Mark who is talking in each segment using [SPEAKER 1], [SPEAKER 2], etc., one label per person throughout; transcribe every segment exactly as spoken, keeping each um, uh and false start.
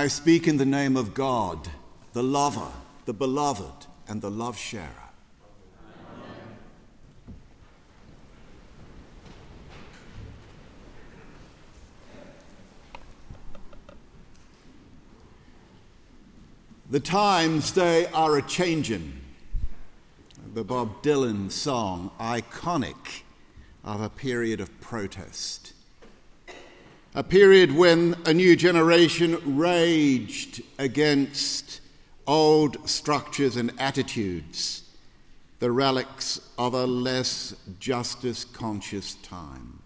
[SPEAKER 1] I speak in the name of God, the lover, the beloved, and the love-sharer. The times they are a-changin'. The Bob Dylan song, iconic of a period of protest. A period when a new generation raged against old structures and attitudes, the relics of a less justice-conscious time.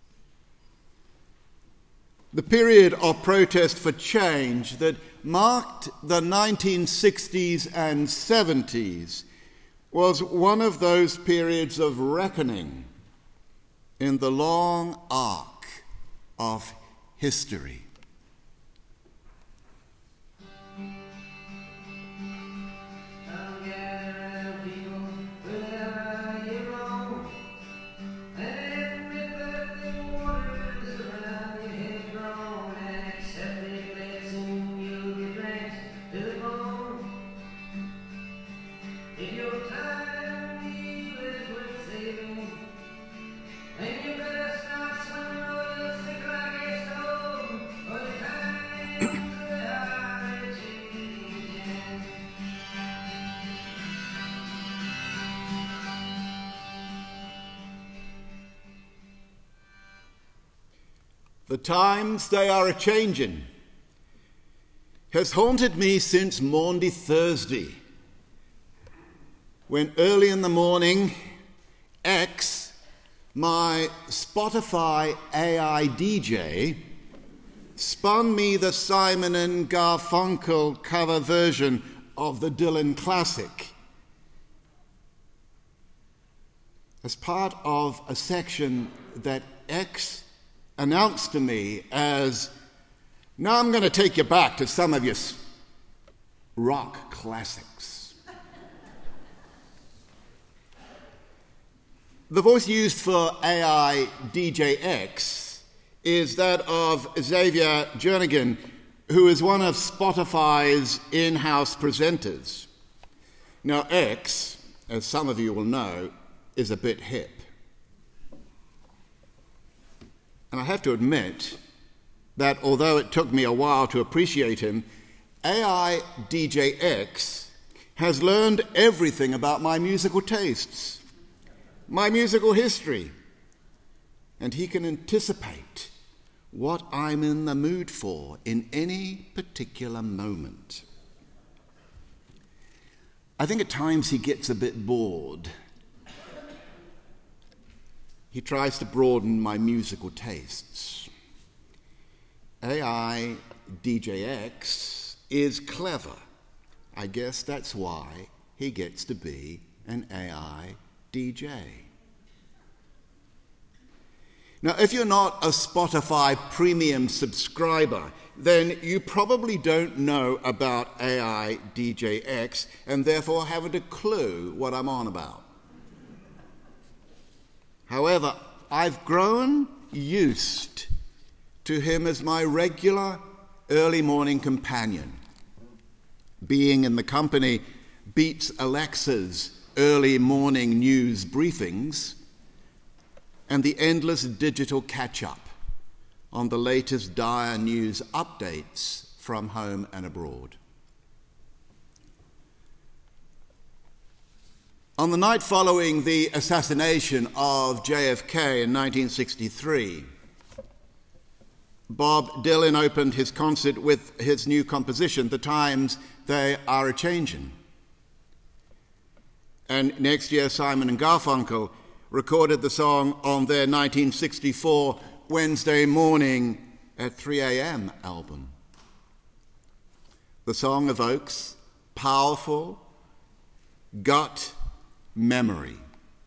[SPEAKER 1] The period of protest for change that marked the nineteen sixties and seventies was one of those periods of reckoning in the long arc of history. The times they are a-changin' has haunted me since Maundy Thursday, when early in the morning, X, my Spotify A I D J, spun me the Simon and Garfunkel cover version of the Dylan classic as part of a section that X announced to me as, now I'm going to take you back to some of your rock classics. The voice used for A I D J X is that of Xavier Jernigan, who is one of Spotify's in-house presenters. Now, X, as some of you will know, is a bit hip. And I have to admit that although it took me a while to appreciate him, A I D J X has learned everything about my musical tastes, my musical history, and he can anticipate what I'm in the mood for in any particular moment. I think at times he gets a bit bored. He tries to broaden my musical tastes. A I D J X is clever. I guess that's why he gets to be an A I D J. Now, if you're not a Spotify premium subscriber, then you probably don't know about A I D J X and therefore haven't a clue what I'm on about. However, I've grown used to him as my regular early morning companion, being in the company beats Alexa's early morning news briefings and the endless digital catch-up on the latest dire news updates from home and abroad. On the night following the assassination of J F K in nineteen sixty-three, Bob Dylan opened his concert with his new composition, The Times They Are A-Changin'. And next year, Simon and Garfunkel recorded the song on their nineteen sixty-four Wednesday Morning at three a.m. album. The song evokes powerful, gut memory,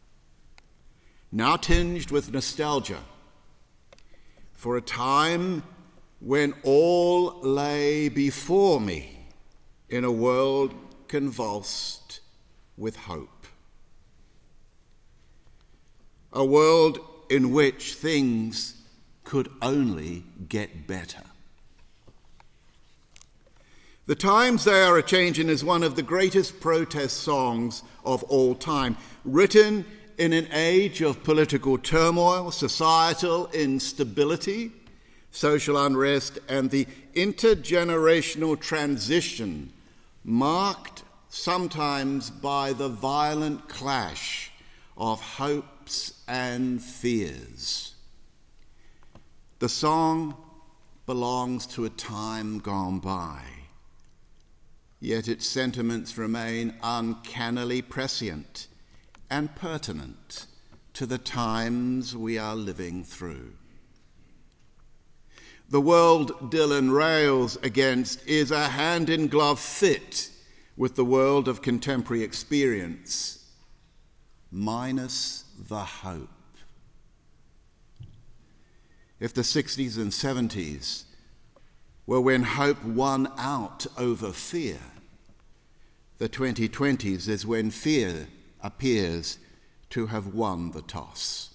[SPEAKER 1] now tinged with nostalgia, for a time when all lay before me in a world convulsed with hope. A world in which things could only get better. The Times They Are A-Changin' is one of the greatest protest songs of all time, written in an age of political turmoil, societal instability, social unrest, and the intergenerational transition marked sometimes by the violent clash of hopes and fears. The song belongs to a time gone by, yet its sentiments remain uncannily prescient and pertinent to the times we are living through. The world Dylan rails against is a hand-in-glove fit with the world of contemporary experience, minus the hope. If the sixties and seventies were when hope won out over fear, the twenty twenties is when fear appears to have won the toss.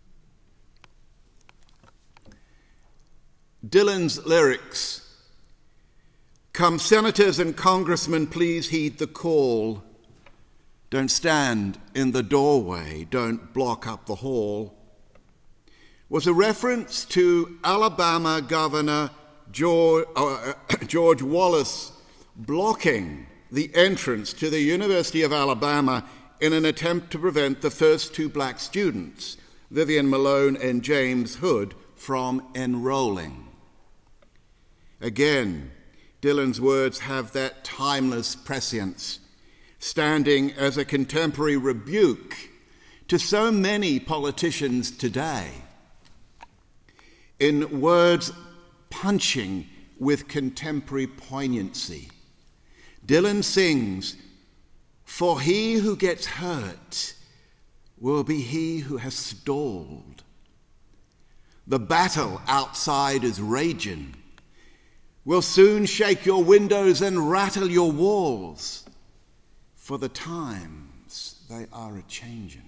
[SPEAKER 1] Dylan's lyrics, "Come senators and congressmen, please heed the call. Don't stand in the doorway, don't block up the hall," was a reference to Alabama Governor George, uh, George Wallace blocking the entrance to the University of Alabama in an attempt to prevent the first two black students, Vivian Malone and James Hood, from enrolling. Again, Dylan's words have that timeless prescience, standing as a contemporary rebuke to so many politicians today, in words punching with contemporary poignancy. Dylan sings, "For he who gets hurt will be he who has stalled. The battle outside is raging, will soon shake your windows and rattle your walls, for the times they are a-changin'."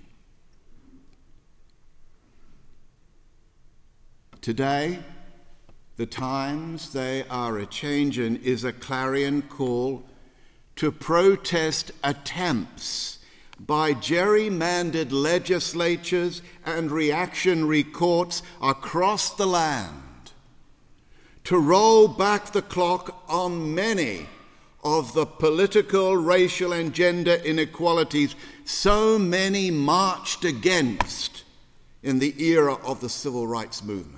[SPEAKER 1] Today, the times they are a-changin' is a clarion call to protest attempts by gerrymandered legislatures and reactionary courts across the land to roll back the clock on many of the political, racial, and gender inequalities so many marched against in the era of the civil rights movement.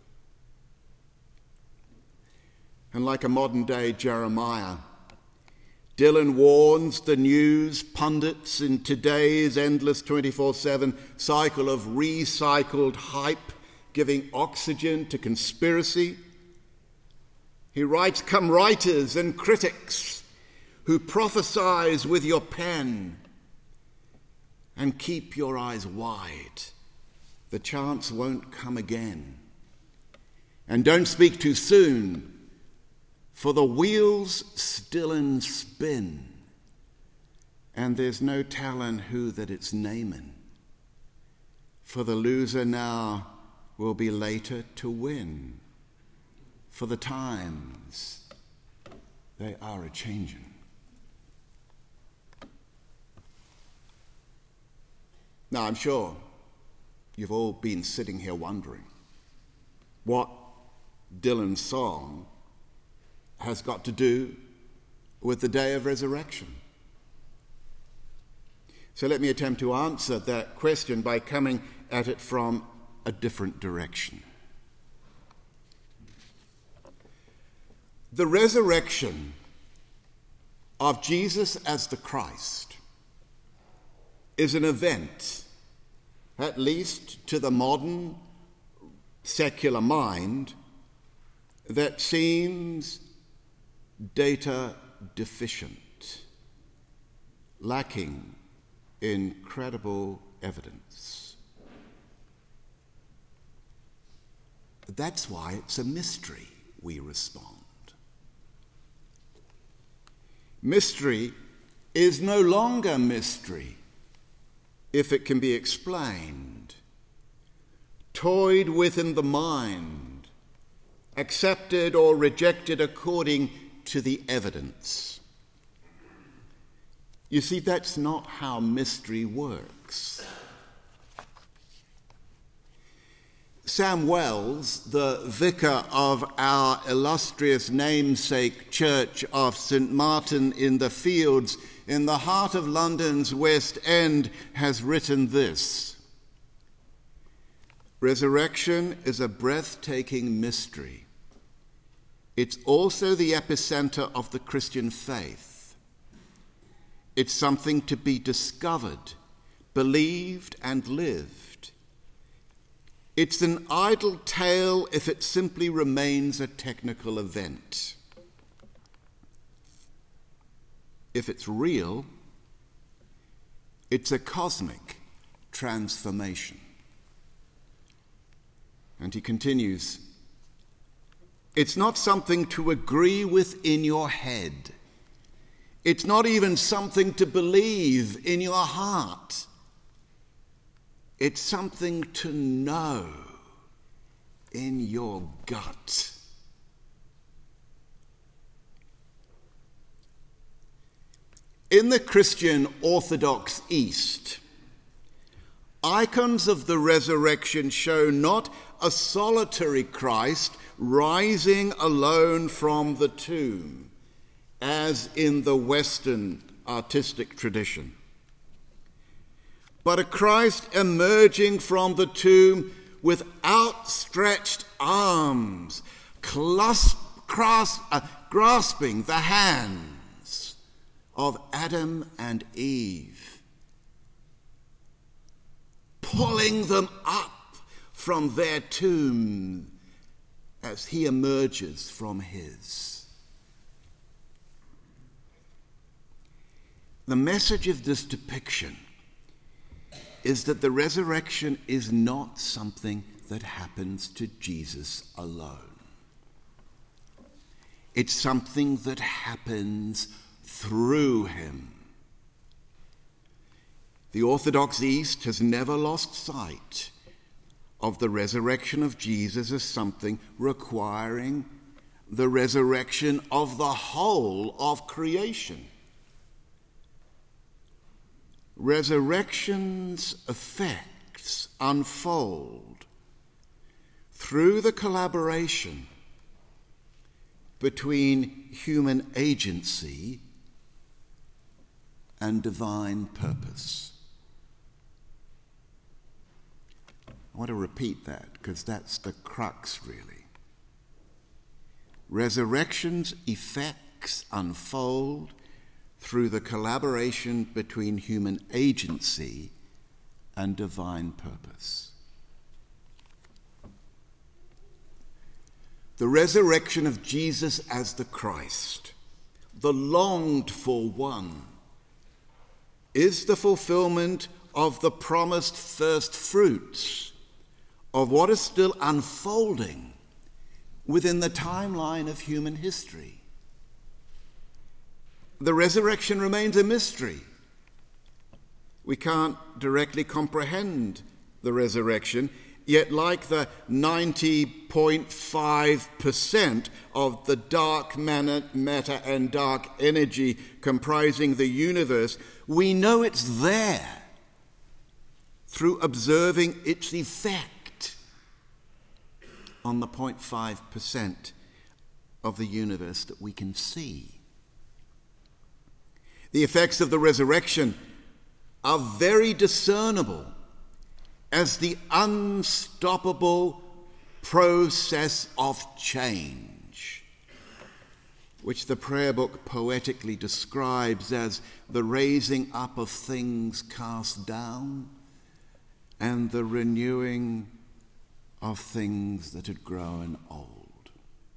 [SPEAKER 1] And like a modern-day Jeremiah, Dylan warns the news pundits in today's endless twenty-four seven cycle of recycled hype, giving oxygen to conspiracy. He writes, "Come writers and critics who prophesize with your pen, and keep your eyes wide. The chance won't come again. And don't speak too soon, for the wheels still in spin, and there's no tellin' who that it's namin'. For the loser now will be later to win, for the times they are a-changin'." Now, I'm sure you've all been sitting here wondering what Dylan's song has got to do with the day of resurrection. So let me attempt to answer that question by coming at it from a different direction. The resurrection of Jesus as the Christ is an event, at least to the modern secular mind, that seems data deficient, lacking in credible evidence. That's why it's a mystery, we respond. Mystery is no longer mystery if it can be explained, toyed with in the mind, accepted or rejected according to the evidence. You see, that's not how mystery works. Sam Wells, the vicar of our illustrious namesake Church of Saint Martin in the Fields, in the heart of London's West End, has written this: "Resurrection is a breathtaking mystery. It's also the epicenter of the Christian faith. It's something to be discovered, believed, and lived. It's an idle tale if it simply remains a technical event. If it's real, it's a cosmic transformation." And he continues, "It's not something to agree with in your head. It's not even something to believe in your heart. It's something to know in your gut." In the Christian Orthodox East, icons of the resurrection show not a solitary Christ rising alone from the tomb, as in the Western artistic tradition, but a Christ emerging from the tomb with outstretched arms, clasp, grasp, uh, grasping the hands of Adam and Eve, pulling them up from their tomb as he emerges from his. The message of this depiction is that the resurrection is not something that happens to Jesus alone. It's something that happens through him. The Orthodox East has never lost sight of the resurrection of Jesus as something requiring the resurrection of the whole of creation. Resurrection's effects unfold through the collaboration between human agency and divine purpose. I want to repeat that because that's the crux, really. Resurrection's effects unfold through the collaboration between human agency and divine purpose. The resurrection of Jesus as the Christ, the longed-for one, is the fulfillment of the promised first fruits of what is still unfolding within the timeline of human history. The resurrection remains a mystery. We can't directly comprehend the resurrection, yet like the ninety point five percent of the dark matter and dark energy comprising the universe, we know it's there through observing its effect on the zero point five percent of the universe that we can see. The effects of the resurrection are very discernible as the unstoppable process of change, which the prayer book poetically describes as the raising up of things cast down and the renewing of things that had grown old.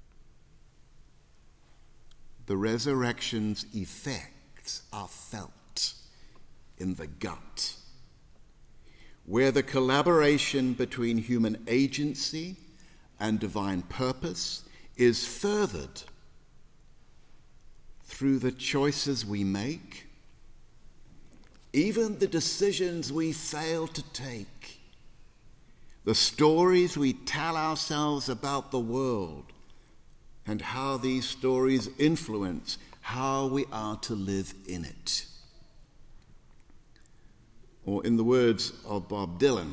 [SPEAKER 1] The resurrection's effects are felt in the gut, where the collaboration between human agency and divine purpose is furthered through the choices we make, even the decisions we fail to take, the stories we tell ourselves about the world and how these stories influence how we are to live in it. Or in the words of Bob Dylan,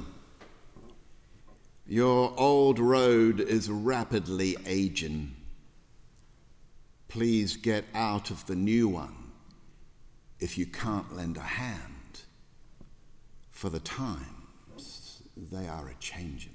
[SPEAKER 1] your old road is rapidly aging. Please get out of the new one if you can't lend a hand, for the times they are a-changing.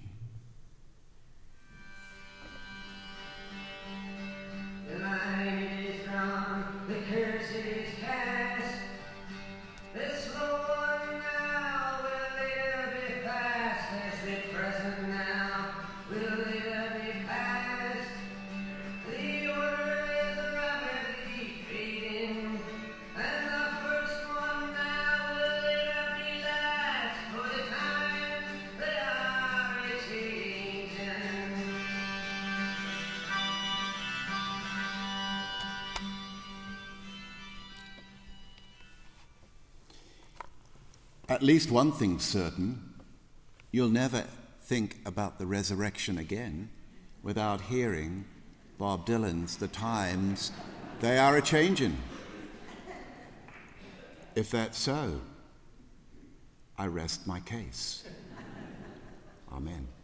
[SPEAKER 2] The line is drawn, the curse is cast. This Lord now will later be fast, as the present now will later be past. The order is rapidly fading, and the first one now will later be last, for the times they are a-changing.
[SPEAKER 1] At least one thing's certain, you'll never think about the resurrection again without hearing Bob Dylan's The Times, They Are A-Changin'. If that's so, I rest my case. Amen.